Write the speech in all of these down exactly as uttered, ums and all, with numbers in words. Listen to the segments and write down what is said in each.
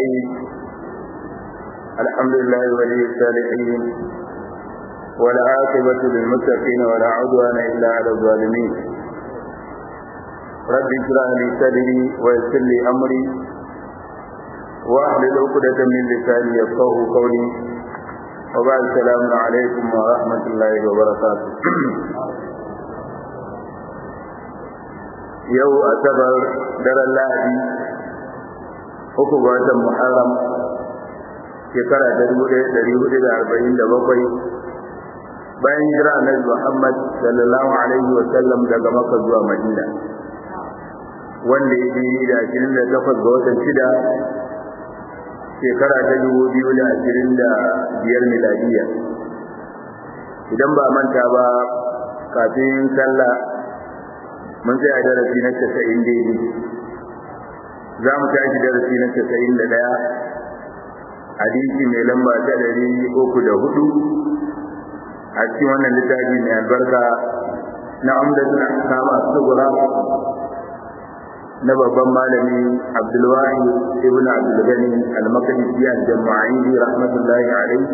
الرحيم الحمد لله ولي الصالحين والعاقبة للمتقين ولا عدوان إلا على الظالمين رب اشرح لي صدري ويسر لي أمري واحلل عقدة من لساني يفقهوا قولي وبعد السلام عليكم ورحمة الله وبركاته yau asabar daren lahadi uku ga watan muharram shekara ta dubu ɗaya ɗari hudu da arba'in da bakwai bayan hijira annabi muhammad sallallahu alaihi wa sallam daga makka zuwa madina wanda ya yi da ashirin da takwas ga watan shida shekara ta dubu biyu da ashirin da biyar miladiya idan ba manta ba kafin sallah mun tsaya darasi na casa'in daidai za mu tashi darasi na casa'in da ɗaya hadisi mai lamba ta ɗari uku da hudu a cikin wannan littafi mai albarka na umdatun ahkam as-sughra na babban malami Abdulwahid ibn Abdul Ghani al-Maqdisi al-Jama'ini rahmatullahi alayhi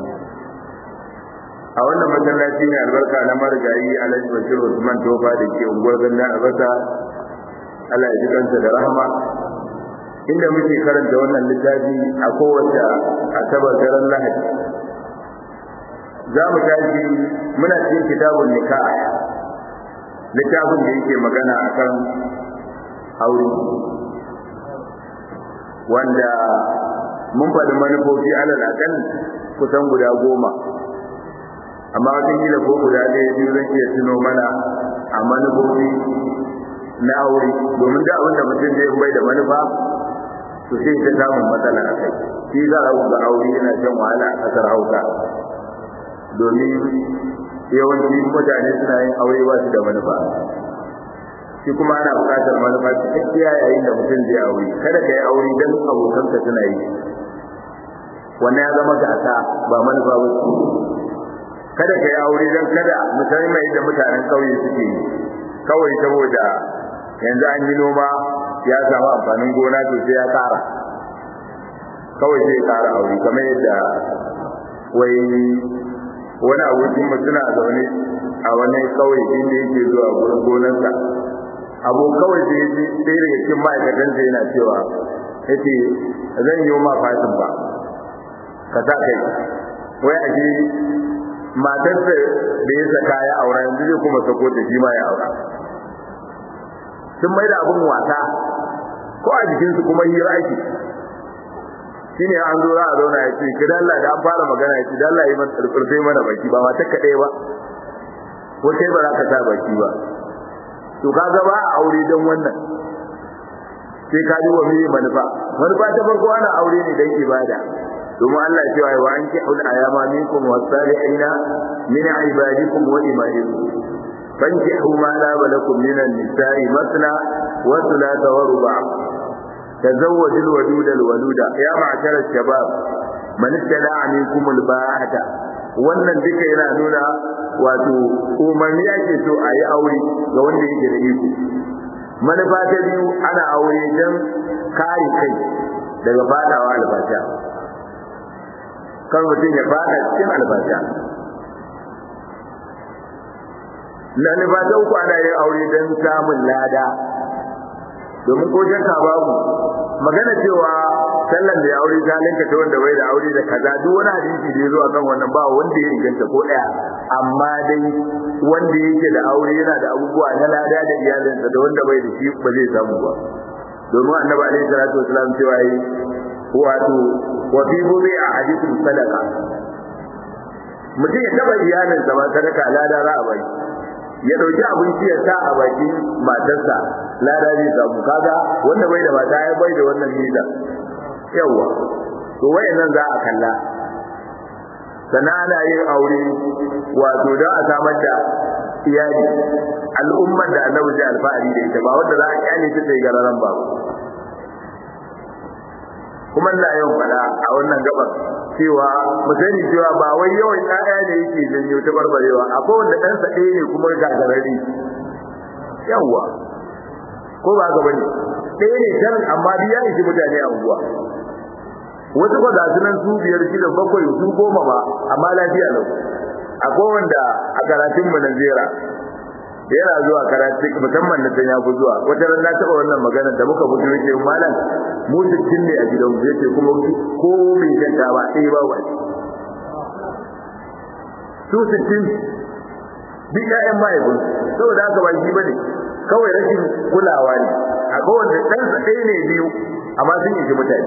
a wannan masallaci ne albarka na marigayi Alhaji Bashir Usman Tofa da ke unguwar Ganna Albasa Allah ya ji kansa da rahama inda muke karanta wannan littafi a kowace asabar daren Lahadi za mu tashi muna cikin kitabun nikah littafin da yake magana akan aure wanda mun faɗi manufofi alal akal kusan guda goma amma wajen gida ko guda ɗaya biyu zan iya tuno mana a manufofi na aure domin da abinda mutum zai bai da manufa to sai ta samun matsala a kai shi za a ga aure yana shan wahala a ƙasar hausa domin yawanci mutane suna yin aure ba su da manufa shi kuma ana buƙatar manufa cikakkiya yayin da mutum zai aure kada ka yi aure don abokanka suna yi wannan ya zama gasa ba manufa ba kada ka yi aure don kada musamman da mutanen kauye suke yi kawai saboda yanzu an yi noma ya samu amfanin gona to sai ya kara kawai sai ya kara aure kamar yadda wai wani abokin mu suna zaune a wani kauye inda yake zuwa gurin gonarsa abu kawai sai ya ji ɗaya daga cikin ma'aikatansa yana cewa yace zan yi ma fatin ba ka sa kai wai a ji matarsa da ya saka ya aura yanzu zai kuma sako da shi ma ya aura sun mai da abin wasa ko a jikinsu kuma hira ake shi ne an zo za a zauna ya ce ki dalla da an fara magana ya ce dalla yi man tsarfai mana baki ba matar ka ɗaya ba ko sai ba za ka sa baki ba to ka ga ba a aure don wannan sai ka ji wa mai manufa manufa ta farko ana aure ne don ibada domin Allah cewa wa an kihul ayama minkum was-salihina min ibadikum wa imanikum fankihu ma la balakum min an-nisa'i masna wa thulatha wa ruba' tazawwaju al-waduda al-waluda ya ma'shara ash-shabab man istala'a minkum al-ba'ata wannan duka yana nuna wato umarni yake so a yi aure ga wanda yake da iko manufa ta biyu ana aure don kare kai daga fadawa albasha kan mutum ya fada cikin albasha na nufata uku ana yin aure don samun lada domin ko shakka babu magana cewa sallan da ya aure ta linka ta wanda bai da aure da kaza duk wani hadisi da ya zo akan wannan ba wanda ya inganta ko daya amma dai wanda yake da aure yana da abubuwa na lada da iyalinsa da wanda bai da shi ba zai samu ba domin annabi alaihi salatu wasallam cewa yi wato wa fi bubi a hadisin sadaka mutum ya taba iyalinsa ba sadaka lada za a bai ya dauki abinci ya sa a bakin matarsa lada zai samu kaga wanda bai da mata ya bai da wannan nida yawa to wayannan za a kalla sannan ana yin aure wato don a samar da iyali al'ummar da annabi ya alfahari da ita ba wanda za a kyale ta sai gararan ba kuma Allah ya faɗa a wannan gabar cewa mu sani cewa ba wai yawan ƴaƴa ne yake janyo ta barbarewa akwai wanda ɗansa ɗaya ne kuma gagarari yawa ko ba ga bane ɗaya ne can amma biya shi mutane a unguwa wasu ba ga sunan su biyar shida bakwai su goma ba amma lafiya lau akwai wanda a karatun mu na zera yana zuwa karatu musamman na san ya fi zuwa wata ran na taba wannan magana da muka fito yake malam mu sittin ne a gidan yake kuma ko mai janta ba sai ba ba su sittin duk ƴaƴan mahaifin saboda haka ba shi bane kawai rashin kulawa ne akwai wanda ɗansa ɗaya ne biyu amma sun yi mutane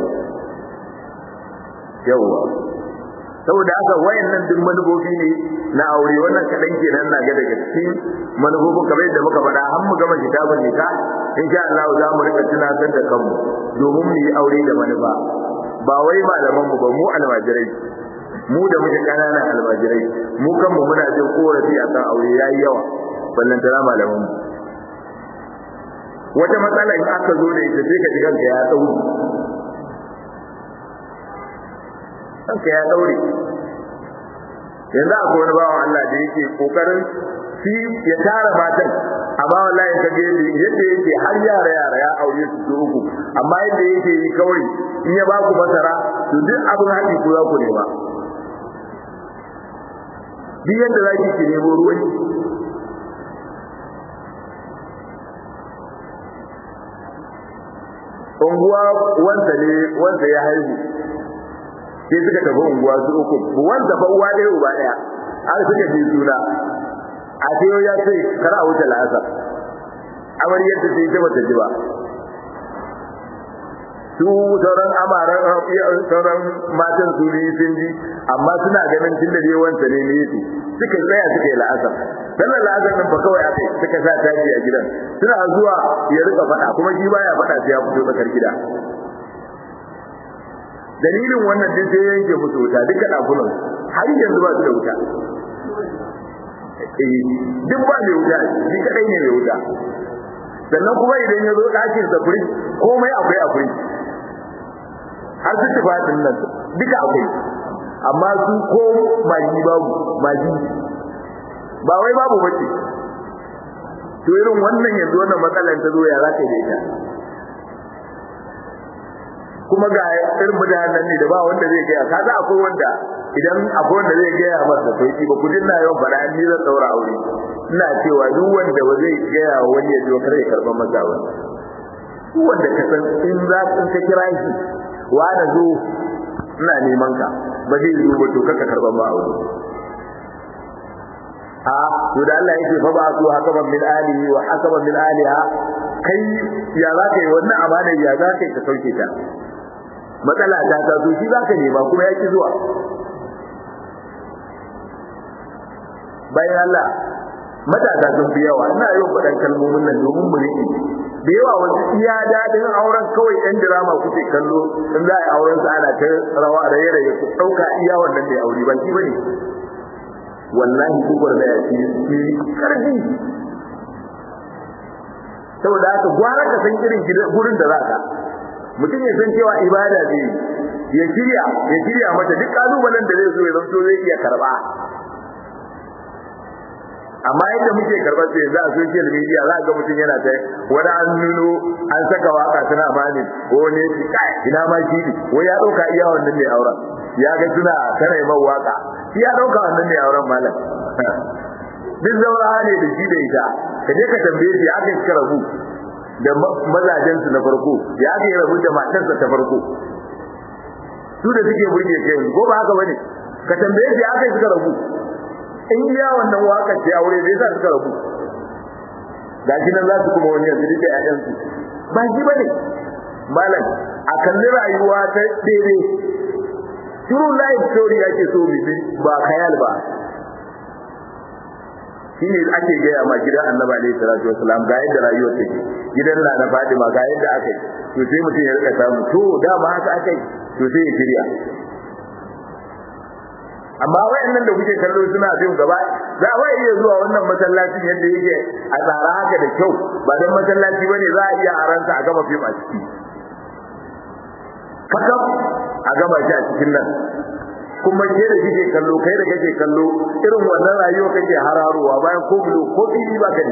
yawwa saboda haka wayannan duk manufofi ne na aure wannan kadan kenan na ga daga cikin manufofin kamar yadda muka faɗa har mu gama kitabun nika insha Allah za mu rika tunatar da kanmu domin mu yi aure da manufa ba wai malaman mu ba mu almajirai mu da muke kananan almajirai mu kanmu muna jin korafi akan aure yayi yawa ballan tara malaman mu wata matsala in aka zo da ita sai ka ji kanka ya tsauri kanka ya daure yanzu akwai wani bawan Allah da yake kokarin shi ya tara matan amma wallahi ka ga yadda yake har yara yara ya aure su su uku amma yadda yake yi kawai in ya baku masara to duk abin haƙi ku za ku nema duk yadda za ki nemo ruwan unguwa wanda ne wanda ya haihu sai suka tafi unguwa su uku wanda ba uwa ɗaya uba ɗaya har suka ji suna a sai ya ce kara wuce la'asar amaryar ta sai ta bata ji ba su sauran amaran sauran matan su ne sun ji amma suna ganin tun da wanta ne ne yake suka tsaya suka yi la'asar sannan la'asar nan fa kawai aka suka sa taji a gidan suna zuwa ya rika faɗa kuma shi baya faɗa sai ya fito tsakar gida dalilin wannan din sai yanke musu wuta duka dakunan har yanzu ba su da wuta eh duk ba mai wuta shi kadai ne mai wuta sannan kuma idan ya zo ɗakin sa kuri komai akwai akwai har su tafi din nan duka akwai amma su ko maji babu maji ba wai babu bace to irin wannan yanzu wannan matsalar ta zo ya za ka yi da ita kuma ga irin mutanen ne da ba wanda zai gaya kaga akwai wanda idan akwai wanda zai gaya masa sauki ba ku dinna yawan fara ni zan daura aure ina cewa duk wanda ba zai gaya wani ya zo kare karban masa ba duk wanda ka san in za ka ka kira shi wa da zo ina neman ka ba zai zo ba to kaka karban ma aure a to da Allah yake fa ba su hakaman min alihi wa hakaman min aliha kai ya za ka yi wannan amana ya za ka yi ka sauke ta matsala ta ta so shi za ka nema kuma ya ki zuwa bayan Allah matasa sun fi yawa ina yau faɗan kalmomin nan domin mu riƙe da yawa wasu iya daɗin auren kawai ɗan dirama kuke kallo in za a yi auren sa ana ta rawa da yare ya ku ɗauka iya wannan mai aure ba shi bane wallahi kubar da ya ci karfi saboda haka gwara ka san irin gurin da za ka mutum ya san cewa ibada ce ya shirya ya shirya mata duk kalubalen da zai zo ya zanto zai iya karba amma yadda muke karbar sai yanzu a social media za ga mutum yana ta wani an nuno an saka waka tana bani ko ne shi kai ina ma shi wai ya dauka iya wannan ne auren ya ga suna tana mai waka shi ya dauka wannan ne auren malam duk zaura ne da shi da ita kaje ka tambaye shi aka yi karabu da mazajen su na farko ya aka yi rabu da matarsa ta farko su da suke burge kai ko ba haka bane ka tambaye shi aka yi suka rabu in iya wannan waka ce aure bai sa suka rabu gashi nan za su kuma wani yanzu duka ƴaƴan su ba shi bane malam a kalli rayuwa ta dare true life story ake so bibi ba khayal ba shine ake gaya ma gidan Annabi alaihi salatu wasalam ga yadda rayuwar take gidan na Fatima ga yadda aka yi to sai mutum ya rika samu to dama haka aka yi to sai ya shirya amma wayannan da kuke kallo suna bin gaba za a iya zuwa wannan masallacin yadda yake a tsara haka da kyau ba dan masallaci bane za a iya aranta a gama fim a ciki kakaf a gama shi a cikin nan kuma ke da kike kallo kai da kake kallo irin wannan rayuwa kake hararowa bayan ko bulo ko fili ba kane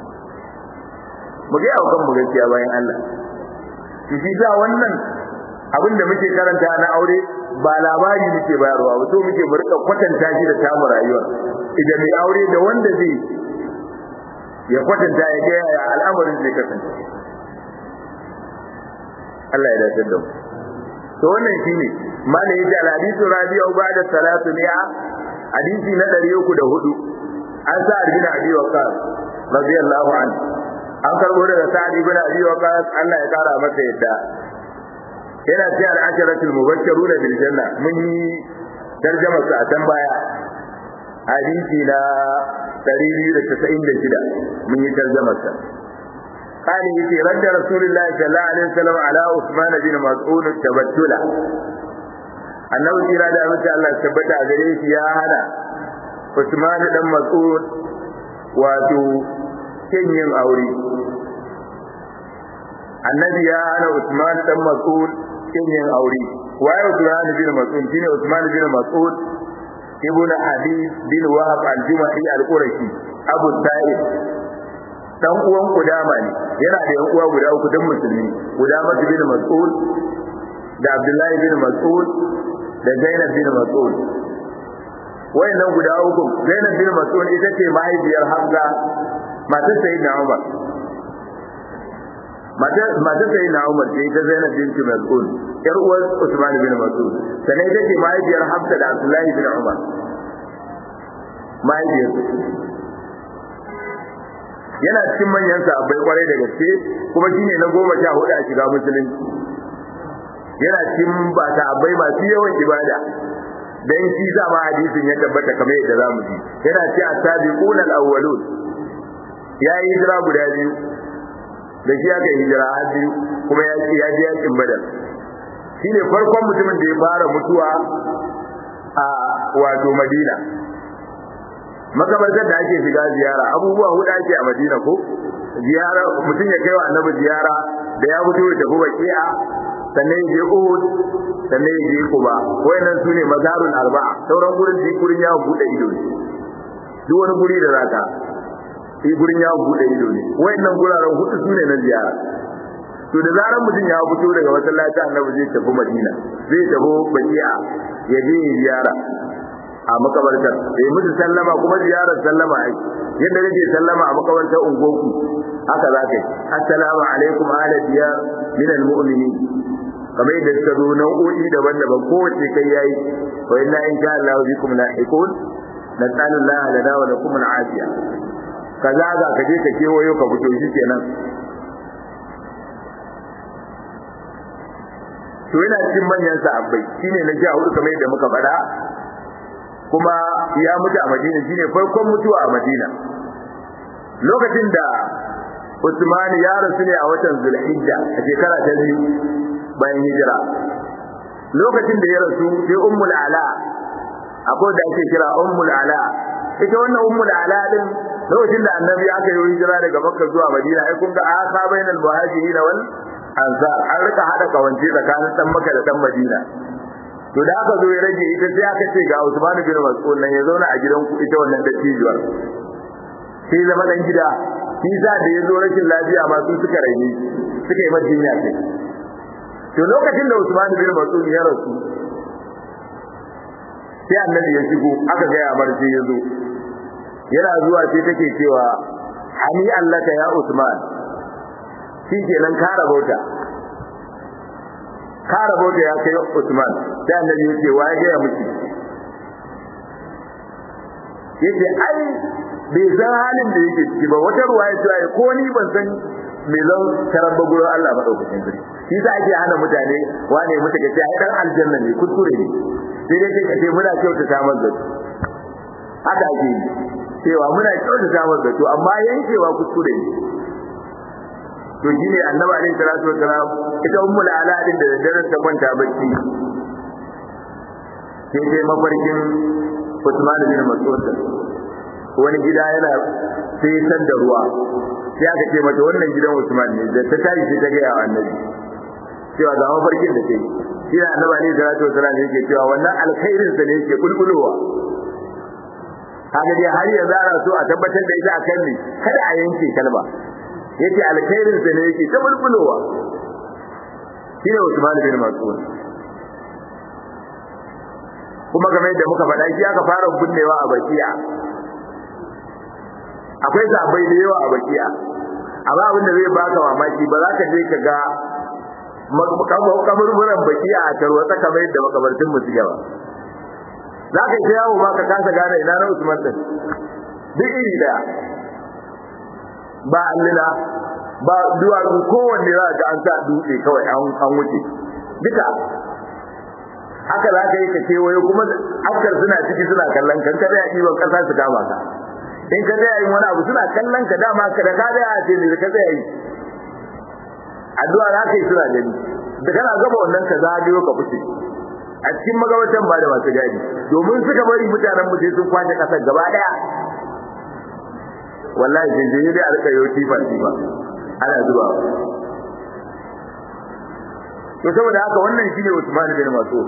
mu ga yau kan mu gaskiya bayan Allah shi da wannan abinda muke karanta na aure ba labari muke bayarwa ba to muke mu rika kwatanta shi da tamu rayuwa idan mai aure da wanda zai ya kwatanta ya ga yaya al'amarin zai kasance Allah ya dace da mu to wannan shine malai yace al-hadithu rabi'u ba'da salatu mi'a hadisi na ɗari uku da hudu an sa bin Abi Waqqas radiyallahu anhu an karbo daga Sa'd ibn Abi Waqqas Allah ya kara masa yadda yana ce al-asharatul mubashshiruna bil janna mun yi tarjumar sa a can baya hadisi na ɗari biyu da casa'in da shida mun yi tarjumar sa قال يتي رد رسول الله صلى الله عليه وسلم على عثمان بن مسعود التبتل annabi kira da amince Allah tabbata a gare shi ya hana Usman dan Mas'ud wato kin yin aure annabi ya hana Usman dan Mas'ud kin yin aure waye Usman bin Mas'ud shine Usman bin Mas'ud ibn Habib bin Wahab al-Jumahi al-Qurashi Abu Sa'id dan uwan Kudama ne yana da yan uwa guda uku dan musulmi Kudama bin Mas'ud da Abdullahi bin Mas'ud da Zainab bin Mas'ud wayannan guda uku Zainab bin Mas'ud ita ce mahaifiyar Hamza matar Sayyidina Umar matar matar Sayyidina Umar ce ita Zainab bin Mas'ud yar uwar Usman bin Mas'ud sanai ita ce mahaifiyar Hamza da Abdullahi bin Umar mahaifiyar yana cikin manyan sahabbai kwarai da gaske kuma shine na goma sha hudu a shiga musulunci yana cikin ba sahabbai masu yawan ibada dan shi zama hadisin ya tabbata kamar yadda zamu ji yana ce as-sabiqun al-awwalun yayi hijira guda biyu da shi aka hijira har biyu kuma ya ce ya je yakin badar shine farkon mutumin da ya fara mutuwa a wato Madina makabartar da ake shiga ziyara abubuwa hudu ake a Madina ko ziyara mutum ya kai wa annabi ziyara da ya fito ya tafi baki'a sannan ya je Uhud sannan ya je Quba wayannan sune mazarul arba'a sauran gurin da gurin ya bude ido ne duk wani guri da zaka yi gurin ya bude ido ne wayannan guraren hudu sune na ziyara to da zaran mutum ya fito daga masallaci annabi zai tafi Madina zai tafi baki'a ya je ziyara a makabartar sai musu sallama kuma ziyarar sallama ai yadda kake sallama a makabartar ungoku haka zaka yi assalamu alaikum ala diyar min almu'minin kamar yadda suka zo nau'o'i daban-daban kowace kai yayi wa inna insha Allah bikum lahiqun nasalu Allah lana wa lakum al'afiya kaza ga ka je ka kewayo ka fito shikenan to yana cikin manyan sahabbai shine na ja hudu kamar yadda muka faɗa kuma ya mutu a Madina shine farkon mutuwa a Madina lokacin da Usman ya rasu ne a watan Zulhijja a shekara ta biyu bayan hijira lokacin da ya rasu sai Ummul Ala akwai da ake kira Ummul Ala ita wannan Ummul Ala din lokacin da Annabi aka yi hijira daga Makka zuwa Madina ai kun ga aka bainal muhajirin wal ansar an rika hada kawance tsakanin dan Makka da dan Madina to da aka zo ya rage ita sai aka ce ga Usman bin Mas'ud nan ya zauna a gidan ku ita wannan dattijuwar sai zama dan gida shi za da ya zo rashin lafiya ma su suka rage suka yi masa jinya sai to lokacin da Usman bin Mas'ud ya rasu sai Annabi ya shigo aka ga ya barci ya zo yana zuwa sai take cewa hani allaka ya Usman shi kenan ka rabauta ka rabauta ya kai Usman sai Annabi ya ce wa ya ga miki yace ai bai san halin da yake ciki ba wata ruwaya ce ai ko ni ban san me zan tarar ba gurin Allah madaukakin sarki shi sa ake hana mutane wane mutu kace ai dan aljanna ne kuskure ne sai dai kace muna kyauta ta manzo haka ake yi cewa muna kyauta ta manzo to amma yankewa kuskure ne to shine Annabi alaihi salatu wassalam ita ummul ala din da daren ta kwanta bacci sai dai mafarkin Usman bin Mas'ud wani gida yana sai san da ruwa sai aka ce mata wannan gidan Usman ne da ta tashi sai ta ga Annabi cewa ga mafarkin da take shi da Annabi ne da sallallahu alaihi wasallam yake cewa wannan alkhairin sa ne yake bulbulowa haka dai har yanzu ana so a tabbatar da ita akan ne kada a yanke kalma yake alkhairin sa ne yake ta bulbulowa shine Usman bin Mas'ud kuma game da muka faɗa shi aka fara bunnewa a bakiya akwai sabai da yawa a bakiya amma abin da zai baka mamaki ba za ka je ka ga kaburburan bakiya a tarwatsa kamar yadda makabartin mu suke ba za ka yi yawo ma ka kasa gane ina na Usman din duk iri daya ba allina ba duwatsu kowanne za ka an sa dutse kawai an wuce duka haka za ka yi ka kewaye kuma afkar suna ciki suna kallon kan kada ya ɗiban ƙasa su kama ka in ka tsaya yin wani abu suna kallon ka dama ka da ka tsaya a ce ne da ka tsaya yi addu'a za ka yi suna gani da kana gaba wannan ka zagayo ka fice a cikin magabatan ba da masu gadi domin suka bari mutanen mu sun kwace kasar gaba daya wallahi jinjiri dai a rika yau tifa tifa ana zuba to saboda haka wannan shine Usman bin Mas'ud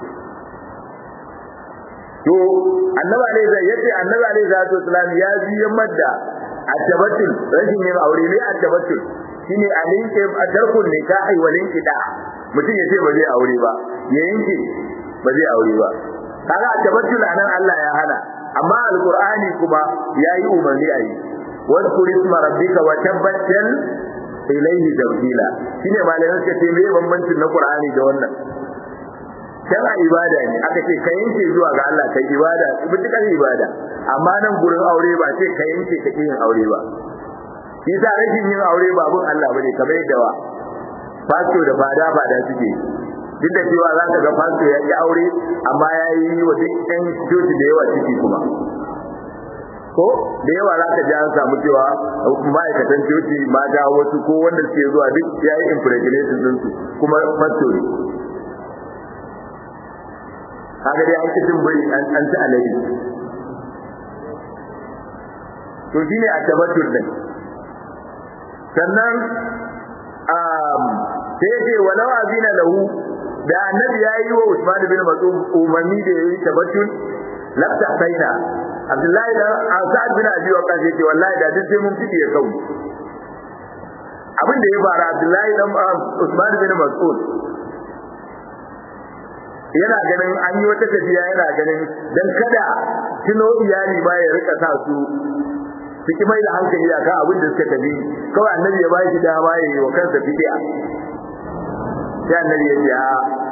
to annabi alaihi zai yace annabi alaihi salatu wasalam ya biyan madda at-tabattul rashin yin aure ne at-tabattul shine alinke atarkun nikahi walin kida mutum yace ba zai aure ba ya yanke ba zai aure ba kaga at-tabattul anan Allah ya hana amma alqur'ani kuma yayi umarni ayi wadkur isma rabbika wa tabattal ilayhi tabdila shine malamin suka ce me bambancin na qur'ani da wannan kana ibada ne aka ce ka yanke zuwa ga Allah kai ibada mutukar ibada amma nan gurin aure ba ce ka yanke ka yin aure ba yasa rashin yin aure ba abun Allah bane kamar yadda wa fasto da fada fada suke duk da cewa za ka ga fasto ya yi aure amma ya yi wa duk ɗan coci da yawa ciki kuma ko da yawa za ka ji an samu cewa ma'aikatan coci mata wasu ko wanda suke zuwa duk ya yi impregnation ɗinsu kuma fasto ne kaga dai an ci cin bai an ci alade to shine a tabbatur din sannan um sai ce walau azina lahu da annabi yayi wa Usman bin Mas'ud umarni da yayi tabbatur lafta saina Abdullahi da Sa'ad bin Abi Waqqas yace wallahi da duk sai mun fiti ya kawo abin da ya fara Abdullahi dan Usman bin Mas'ud yana ganin an yi wata tafiya yana ganin dan kada tuno iyali ba ya rika sa su fiki mai da hankali a kan abin da suka tafi kawai annabi ya bashi dama ya yi wa kansa fidiya sai annabi ya ce a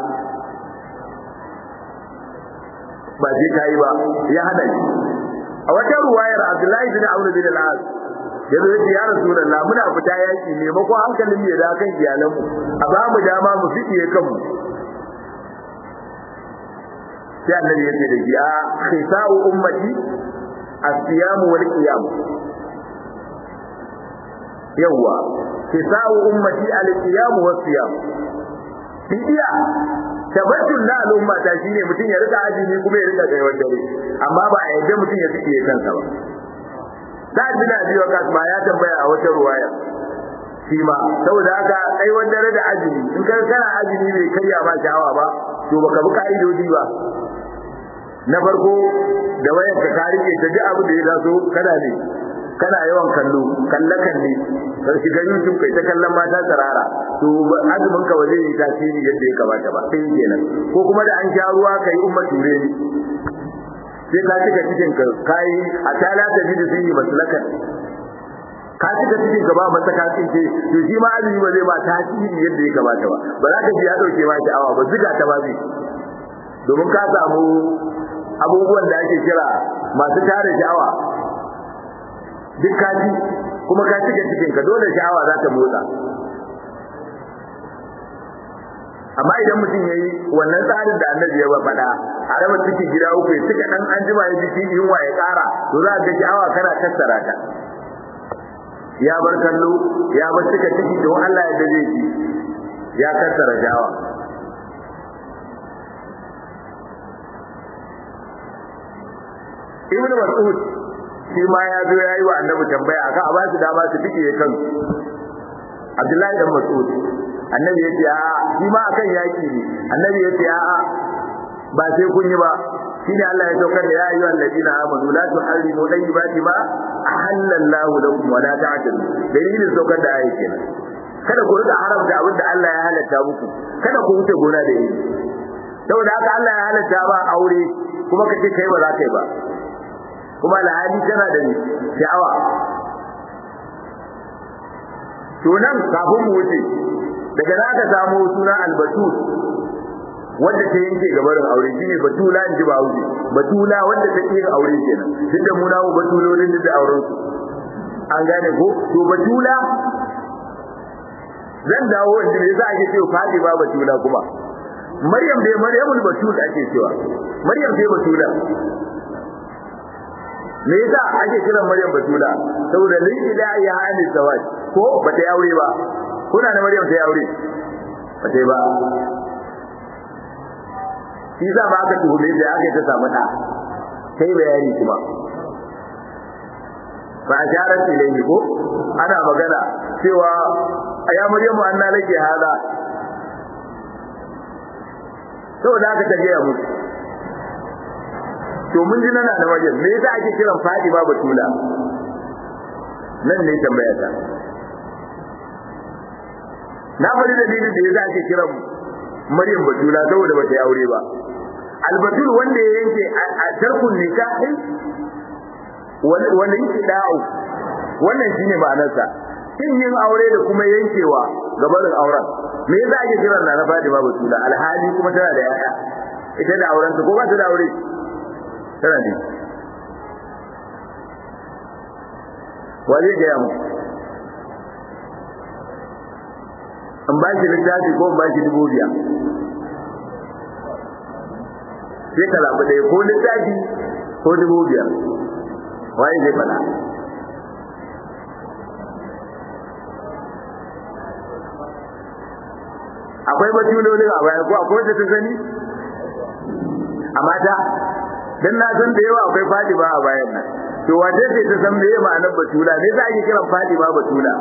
ba sai kai ba ya hada shi a wata ruwayar Abdullahi bin Amr bin al-As ya zo ya Rasulullah muna fita yaki ne mako hankalin ya da kan iyalanmu a ba mu dama mu fidiye kanmu sai annabi ya ce da shi a khisa'u ummati as-siyam wal qiyam yawa khisa'u ummati al-qiyam was siyam fidiya tabbatul la al'umma ta shine mutun ya rika azumi kuma ya rika kai dare amma ba a yadda mutun ya fiye kansa ba da dina biyo ka ba ya tambaya a wata ruwaya shi ma saboda haka kai dare da azumi in kai kana azumi bai kaiya ba shawa ba to baka bi ka'idodi ba na farko da wayar ka ka rike ta duk abu da ya taso kana ne kana yawan kallo kallakan ne sai shiga YouTube kai ta kallon mata tsarara to azumin ka waje yi tasiri yadda ya kamata ba sai kenan ko kuma da an sha ruwa kai umma ture ni sai ka cika cikin ka kai a tala da bidi sun yi maslakan ka cika cikin ka ba masa ka ce to shi ma azumi ba zai ba tasiri yadda ya kamata ba ba za ka ji ya dauke ma sha'awa ba ziga ta ba zai domin ka samu abubuwan da ake kira masu tare sha'awa duk kaji kuma ka cika cikin ka dole sha'awa za ta motsa amma idan mutum yayi wannan tsarin da Annabi ya faɗa a raba cikin gida uku ya cika dan anjima ya ji yunwa ya ƙara to za ka ga sha'awa kana kassara ta ya bar kallo ya bar cika ciki don Allah ya dace shi ya kassara sha'awa Ibn Mas'ud shi ma ya zo yayi wa Annabi tambaya akan a ba su dama su fike kan Abdullahi dan Mas'ud Annabi yace a shi ma akan yaki ne Annabi yace a ba sai kun yi ba shine Allah ya saukar da ya ayyuhal ladina amanu la tuharrimu tayyibati ma ahallallahu lakum wa la ta'tadu dalilin saukar da ayi kenan kada ku rika haramta abin da Allah ya halatta muku kada ku wuce gona da yi saboda haka Allah ya halatta ba aure kuma kace kai ba za ka yi ba kuma alhali tana da ni sha'awa to nan kafin mu wuce daga za ka samu suna albatul wanda ta yanke gabarin aure shine batula in ji ba wuce batula wanda ta yin aure kenan duk da mu nawo batulolin da auren su an gane ko to batula zan dawo inda me yasa ake cewa Fatima batula kuma Maryam dai Maryamul batul ake cewa Maryam dai batula me yasa ake kiran Maryam batula saboda lilla ya hali zawaj ko bata aure ba kuna da Maryam ta aure bata ba shi za ba aka tuhume da aka ta samu da sai bayani kuma fa jarat ilayhi ko ana magana cewa ya Maryam anna laki hada saboda aka tafiya mu to mun ji nana da Maryam me yasa ake kiran Fatima batula nan ne tambaya ta na bari dalilin da yasa ake kiran Maryam batula saboda bata yi aure ba albatul wanda ya yanke a tarkun nikahi wani da'u wannan shine ma'anarsa kin yin aure da kuma yankewa gabarin auren me yasa ake kiran na Fatima batula alhali kuma tana da yaya ita da auren ta ko ba ta da aure tana ne waje ga yamu an ba shi littafi ko ba shi dubu biya sai ka labu ɗaya ko littafi ko dubu biyar waye zai fada akwai batulolin a baya ko akwai wata ta sani a mata dan na san da yawa akwai Fatima a bayan nan to wace ce ta san meye ma'anar batula ne za a yi kiran Fatima batula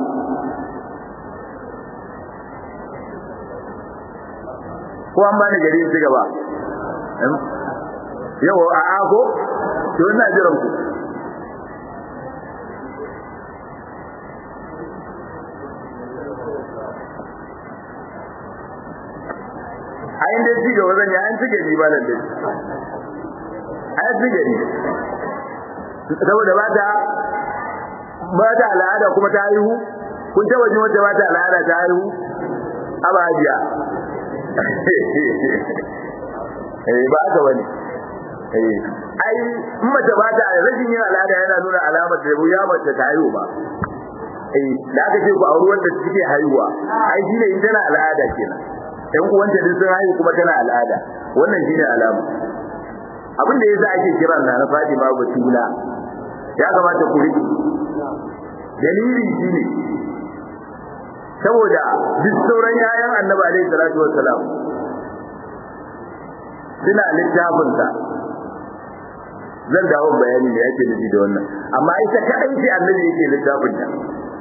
ko an bani gari ci gaba yawa a ako to ina jiran ku ayin da ci gaba zan yi an ci gari ba nan dai ayin ci gari saboda ba ta ba ta al'ada kuma ta haihu kun taba jin wata ba ta al'ada ta haihu abajiya eh ba ga wani eh ai mace ba ta rashin yin al'ada yana nuna alamar da ya mace ta haihu ba eh da aka ce ku auri wanda suke haihuwa ai shine in tana al'ada kenan ɗan uwanta din sun haihu kuma tana al'ada wannan shine alama abin da yasa ake kira na Fatima batula ya kamata ku riki dalili shine saboda duk sauran yayan Annabi alaihi salatu wassalam suna littafin sa zan dawo bayani da yake nufi da wannan amma ita kadai ce Annabi yake littafin ta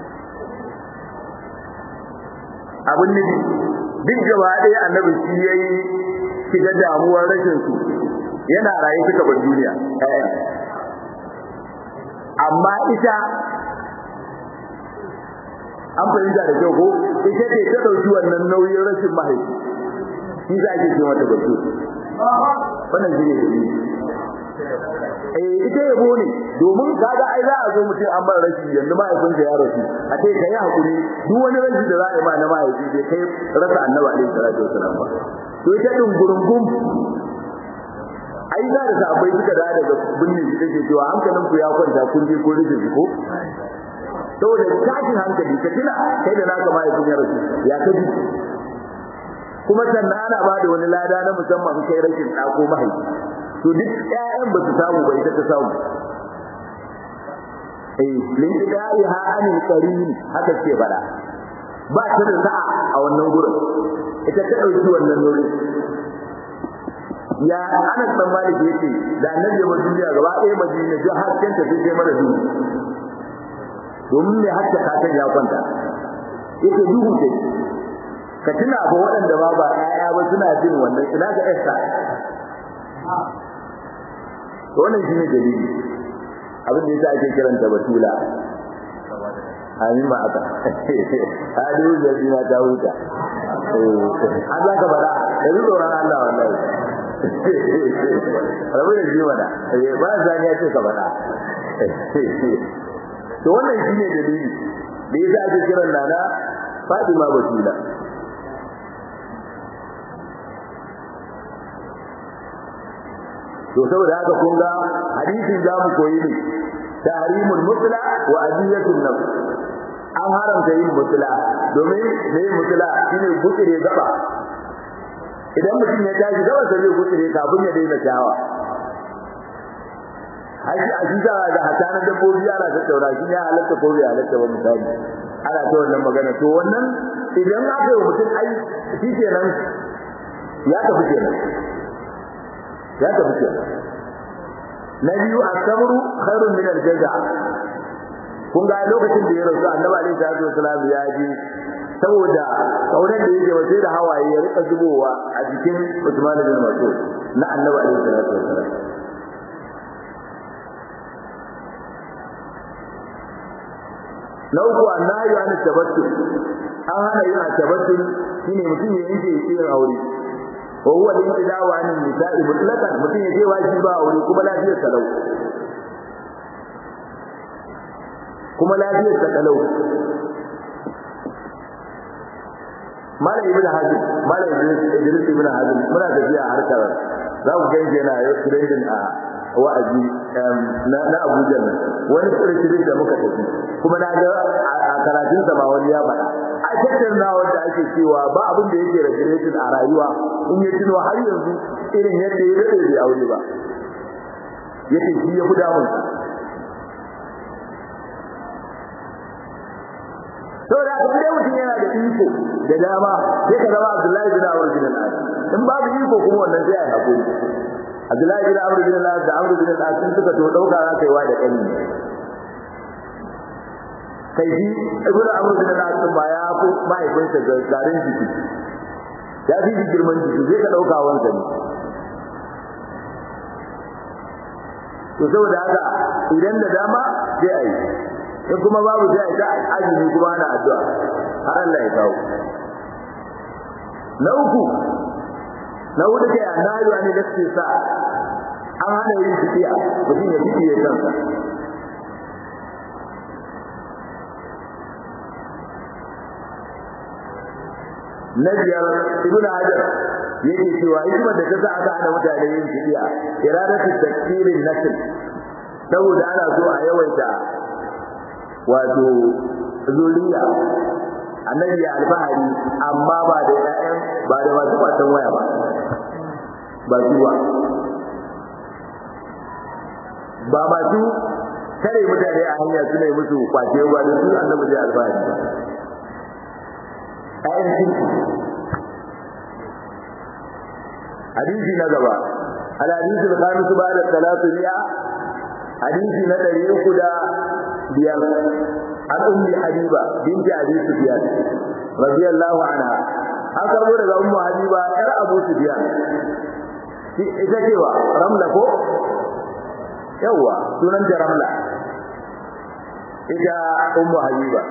abin nufi duk gaba ɗaya Annabi shi yayi shiga damuwar rashin su yana raye suka bar duniya amma ita an fahimta da kyau ko ita ce ta dauki wannan nauyin rashin mahaifi shi za ki ce mata batu wannan shi ne eh ita yabo ne domin kaga ai za a zo mutum an bar rashi yanzu mahaifinsa ya rasu a ce kai hakuri duk wani rashi da za a yi ma na mahaifi sai kai rasa annabi alaihi salatu wasallam ba to ita din gurungum ai da da sabai suka da daga binne shi take cewa hankalin ku ya kwanta kun je ko rije ko saboda tashin hankali ka tuna kai da naka mai kun rasu ya kaji kuma sannan ana ba da wani lada na musamman kai rashin da ko mahaifi to duk ƴaƴan ba su samu ba ita ta samu eh lin idai ha anil karim haka ce bada ba ta da sa'a a wannan gurin ita ta dauki wannan nuri ya Anas bin Malik yace da annabi wa duniya gaba ɗaya Madina duk hasken ta sai mara duhu domin ne hatta katan ya kwanta yake duhu ce ka tuna ba waɗanda ba ba ƴaƴa ba suna jin wannan ina ga Esther to wannan shine dalili abin da yasa ake kiranta batula amin ma aka hadu da dina ta huta eh Allah ka bada da tsoron Allah wallahi rabu da ji wada eh ba zan ya ce ka bada to wannan shine dalili da yasa ake kiran nana Fatima Batula to saboda haka kun ga hadisin zamu koyi ne tahrimul mutla wa adiyatun nafs an haramta yin mutla domin ne mutla shine gukire gaba idan mutum ya tashi gaba sai ya gukire kafin ya daina shawa haji ajiza da hatanan dabbobi ana tattauna shi ne halatta ko bai halatta ba misali ana ta wannan magana to wannan idan aka yi mutum ai shi kenan ya tafi kenan ya tafi kenan na biyu as-sabru khairun min al-jaza kun ga lokacin da ya rasu annabi alaihi salatu wasallam ya ji saboda kaunar da yake wace da hawaye ya rika zubowa a jikin Usman bin Mas'ud na annabi alaihi salatu wasallam na uku annahi an tabattul an hana yin tabattul shine mutum ya yanke yin aure wa huwa al-ibtida'u 'an an-nisa'i mutlaqan mutum ya je wajibi ba aure kuma lafiyar salau kuma lafiyar salau mala ibn hazim mala idris ibn hazim muna tafiya harkar za ku ganje yana yau trending a wa'azi na Abuja wani tsirkirin da muka tafi kuma na ga a karatun sa ba wani ya faɗa a tattaunawar da ake cewa ba abin da yake regulated a rayuwa in ya tuno har yanzu irin yadda ya rade bai aure ba yake shi ya guda mun to da kuma mutum yana da iko da dama sai ka zama Abdullahi bin Amr bin al-As in babu iko kuma wannan sai ai hakuri Abdullahi bin Amr bin al-As da Amr bin al-As sun suka to dauka za kai wa da kani kai ji Ibn Amr bin al-As ba ya ko mahaifinsa ga garin jiki ya fi girman jiki zai ka dauka wansa ne to saboda haka idan da dama sai ai in kuma babu sai ai ta azumi kuma ana addu'a har Allah ya kawo na uku na hudu kai annabi an da ce sa an hana yin fidiya mutum ya fidiye kansa na biyar ibn hajar yake cewa hikimar da ta sa aka hana mutane yin fidiya iradatu takfirin nasl saboda ana so a yawaita wato zuriya annabi ya alfahari amma ba da ƴaƴan ba da masu kwatan waya ba ba zuwa ba masu kare mutane a hanya su ne musu kwace ba da su annabi ya alfahari ba ƴaƴan kirki hadisi na gaba al-hadisi al-khamis ba'da thalathmi'a hadisi na ɗari uku da biyar an ummi habiba binti abi sufyan radiyallahu anha an karbo daga ummu habiba yar abu sufyan ita cewa ramla ko yawa sunan ta ramla ita ummu habiba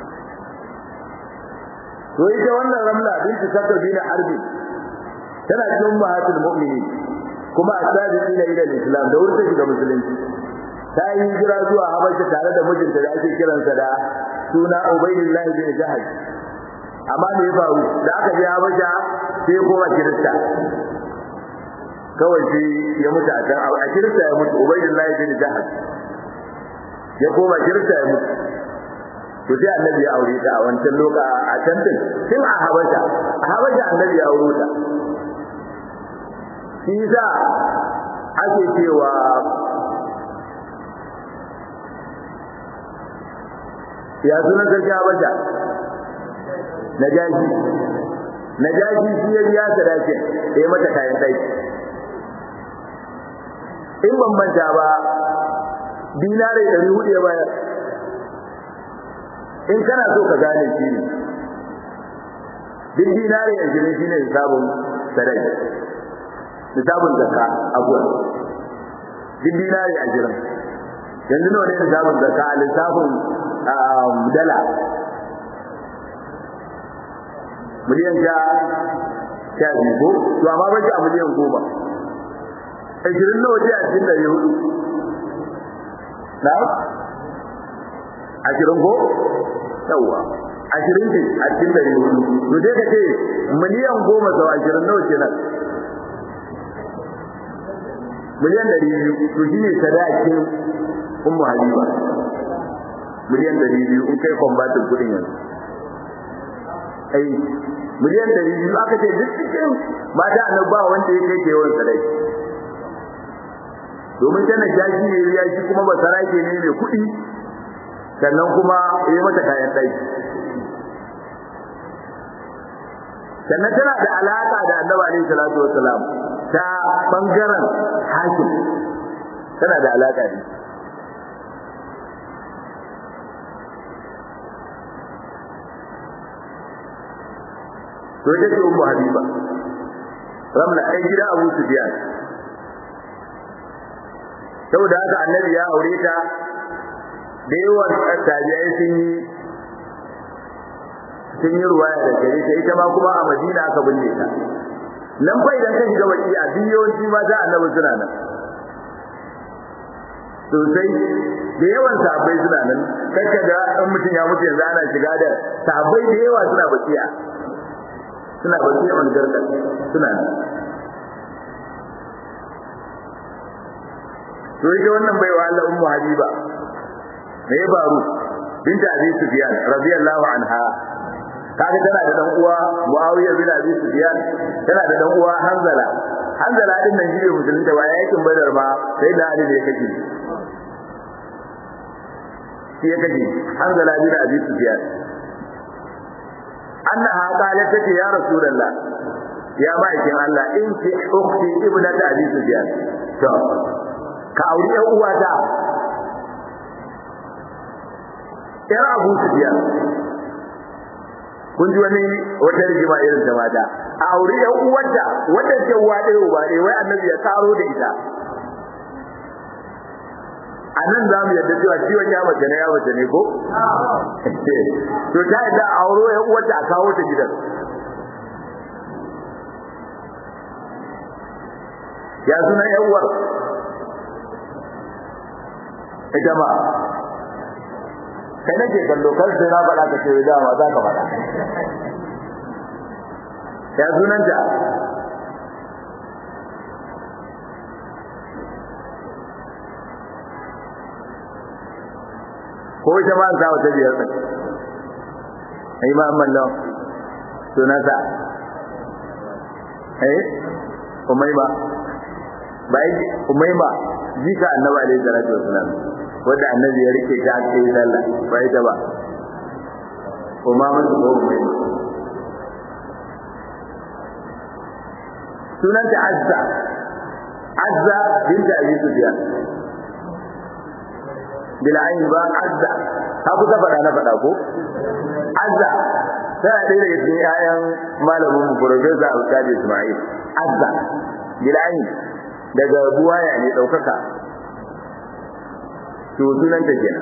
to ita wannan ramla binti sakar bin harbi tana cikin ummahatul mu'minin kuma asabiqina ila al-islam da wurin shiga musulunci ta yi hijira zuwa Habasha tare da mijinta da ake kiransa da suna Ubaydullah bin Jahaj amma me ya faru da aka je Habasha sai kuma Kirista kawai shi ya mutu a can a Kirista ya mutu Ubaydullah bin Jahaj ya koma Kirista ya mutu to sai Annabi ya aure ta a wancan loka a can din tun a Habasha a Habasha Annabi ya aure ta shi yasa ake cewa ya sunan sarki Habasha Najashi Najashi shi ya biya sadaki da ya mata kayan dai in ban manta ba dinare ɗari hudu ya bayar in kana so ka gane shi ne din dinare ashirin shi ne hisabun sadaki hisabun zakka abuwa din dinare ashirin yanzu nawa ne hisabun zakka a lissafin dala miliyan ta sha biyu to amma ba a miliyan goma ashirin nawa ce a cikin ɗari hudu na ashirin ko yawwa ashirin ce a cikin ɗari hudu to sai ka ce miliyan goma sau ashirin nawa ce nan miliyan ɗari biyu to shi ne sadakin ummu habiba miliyan ɗari biyu in kai kwambatin kuɗin yanzu ai miliyan ɗari biyu aka ce duk cikin mata annabi ba wanda ya kai yawan sadaki domin tana jashi ne ya shi kuma ba sarake ne mai kuɗi sannan kuma ya mata kayan ɗaki sannan tana da alaƙa da annabi alaihi salatu wassalam ta bangaren hakim tana da alaƙa ne to ita ce ummu habiba ramla ai gida abu sufyan saboda haka annabi ya aure ta da yawan tabi'ai sun yi sun yi ruwaya da gare ta ita ma kuma a madina aka binne ta nan fa idan ka shiga wakiya biyoyi ma za annabi suna nan sosai da yawan sahabbai suna nan kaka ga dan mutum ya mutu yanzu ana shiga da sahabbai da yawa suna bakiya suna bakiya wani garka suna nan to ita wannan baiwa Allah ummu habiba me ya faru binta abi sufyan radiyallahu anha kaga tana da dan uwa muawiya bin abi sufyan tana da dan uwa hanzala hanzala din nan jibe musulunta ba yakin badar ma sai da ali ne kake shi ya kace hanzala bin abi sufyan annaha qalat ta ya rasulullah ya ma'aikin Allah in ki ukhti ibnat abi sufyan to ka auri ɗan uwa ta ƴar abu sufyan kun ji wani wata rigima irin ta mata a auri ɗan uwarta wanda ce uwa ɗaya uba ɗaya wai annabi ya karo da ita a nan za mu yadda cewa ciwon ya mace ne ya mace ne ko to ta yadda a auro ɗan uwarta a kawo ta gidan ya suna ɗan uwar ita ba kai nake kallo kar sai na faɗa ka ce dama za ka faɗa ya sunanta ko ita ma an sa wata biyar ɗin ai ma amman nan sunanta eh umayma bai umayma jika annabi alaihi salatu wasalam wanda annabi ya rike ta ake sallah ba ita ba kuma mun ko mai sunan ta azza azza binta abi sufyan bil ayn ba azza ka ku ka fada na fada ko azza sai dai daga cikin ayan malamin mu professor Al-Qadi Ismail azza bil ayn daga buwaya ne daukaka to sunan ta kenan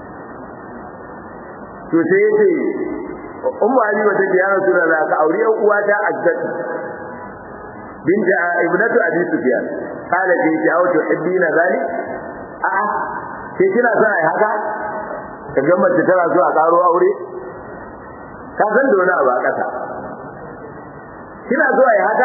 to sai yace ummu habiba take ya rasulullah ka aure yan uwa ta azzat binta ibnatu abi sufyan kala ji jawo to ibina zali a sai kina son ai haka kaga mace tana so a karo aure ka san da wani abu a kasa kina so ai haka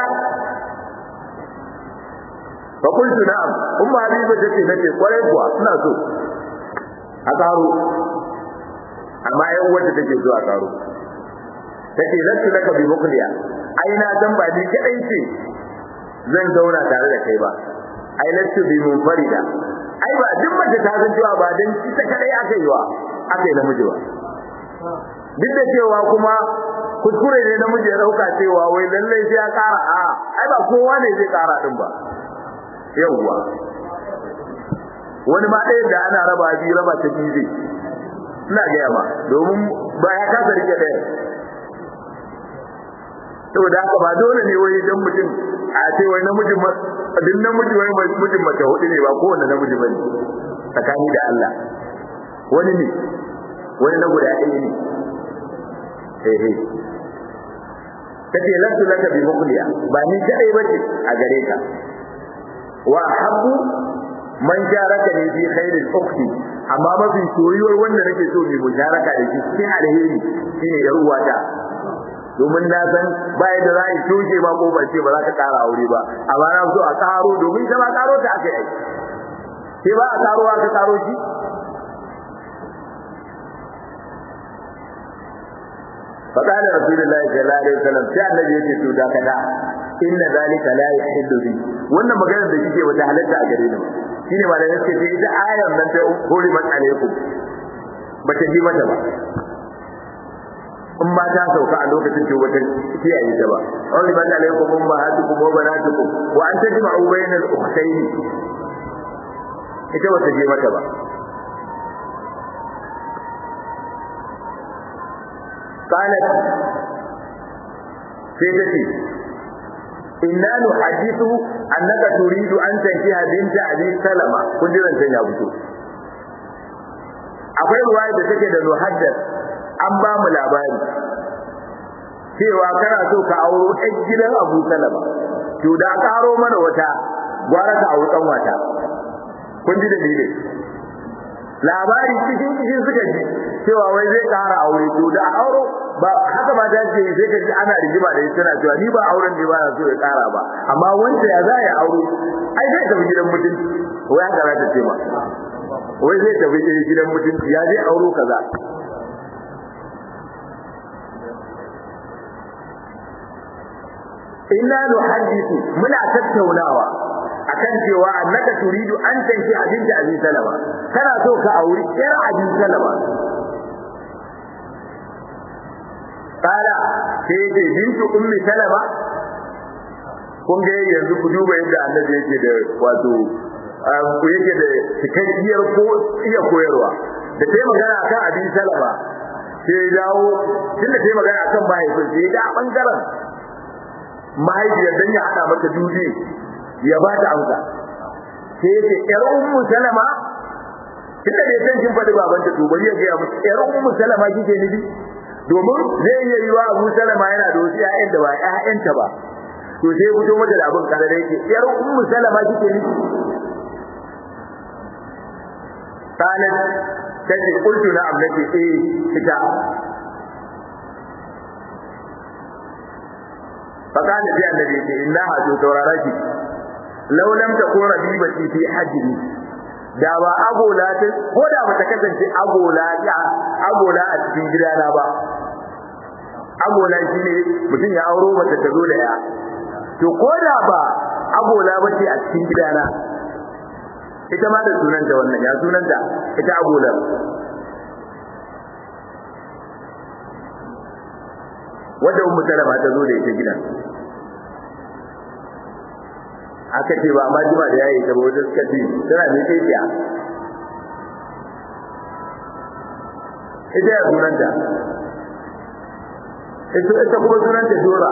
fa kuntu na'am ummu habiba take nace kwarai kuwa ina so a karo amma ai uwarta take zuwa karo take zaki laka bi mukliya ai na san ba ni kadai ce zan zauna tare da kai ba ai latu bi munfarida ai ba duk mace ta san cewa ba dan ita kadai aka yi wa aka yi namiji ba duk da cewa kuma kuskure ne namiji ya dauka cewa wai lalle sai ya kara a ai ba kowa ne zai kara din ba yawwa wani ma ɗaya da ana raba biyu raba ta biyu zai ina gaya ma domin ba ya kasa rike ɗaya saboda haka ba dole ne wai dan mutum a ce wai namijin din namiji wai mutum mace hudu ne ba kowanne namiji bane tsakani da Allah wani ne wani na guda ɗaya ne eh eh kace lasu laka bi mukhliya ba ni kadai bace a gare ka wa habbu man jaraka ni fi khairil ukhti amma mafi soyuwar wanda nake so mai mujaraka da shi cikin alheri shine yar uwata domin na san bai da zai toke ba ko bace ba za ka kara aure ba amma na so a karo domin ta ba karo ta akai ai sai ba a karo aka karo shi فقال رسول الله صلى الله عليه وسلم sai annabi yake to da kada inna zalika la yahillu bi wannan maganar da kike wata halatta a gare ni shine ba da yake ce ita ayar nan ta hori man alaikum bata ji mata ba in ba ta sauka a lokacin ce wata kiyaye ta ba hori man alaikum ummahatukum wa banatukum wa an tajma'u bainal ukhtayn ita wata ji mata ba قالت سيدتي إنا نحدث أنك تريد أن تنكيها بنت أبي سلمة كنت لن تنيابتو akwai ruwaya da take da muhaddis an ba mu labari cewa kana so ka auro ɗan gidan Abu Salama to da ka aro mana wata gwara ka auro ɗan wata kun ji dalilin labari cikin cikin suka ji cewa wai zai kara aure to da auro ba haka ba da ce sai ka ji ana rigima da ita cewa ni ba auren ne ba na so ya kara ba amma wanda ya za ya aure ai zai tafi gidan mutunci wai haka za ta ce ma wai zai tafi gidan mutunci ya je auro kaza inna nuhaddithu muna tattaunawa akan cewa annaka turidu an tanki abinda Abi Salama kana so ka auri yar Abi Salama kala sai ce bintu ummi Salama kun ga yanzu ku duba yadda Annabi yake da wato ku yake da cikakkiyar ko iya koyarwa da sai magana akan Abi Salama sai dawo tunda sai magana akan mahaifin sai da bangaren mahaifiyar dan ya hada mata dubi ya ba ta amsa sai yace yar ummu Salama tunda da san kin fadi babanta to bari ya ga ya musu yar ummu Salama kike nufi domin zai iya yiwa Abu Salama yana da wasu ƴaƴan da ba ƴaƴanta ba to sai fito mata da abin kada da yake yar ummu Salama kike nufi kana kace qultu na amlaki eh ita fakana sai annabi ce innaha to tauraraki law lam takun rabibati fi hajri da ba agola ta ko da ba ta kasance agola ya agola a cikin gidana ba agola shine mutum ya auro mata ta zo da ya to ko da ba agola bace a cikin gidana ita ma da sunanta wannan ya sunanta ita agola wanda ummu Salama ta zo da ita gidan aka ce ba ma jima da yayi ta ba wata suka ce tana ne kai ya ita ya sunanta ita ita kuma sunanta Dora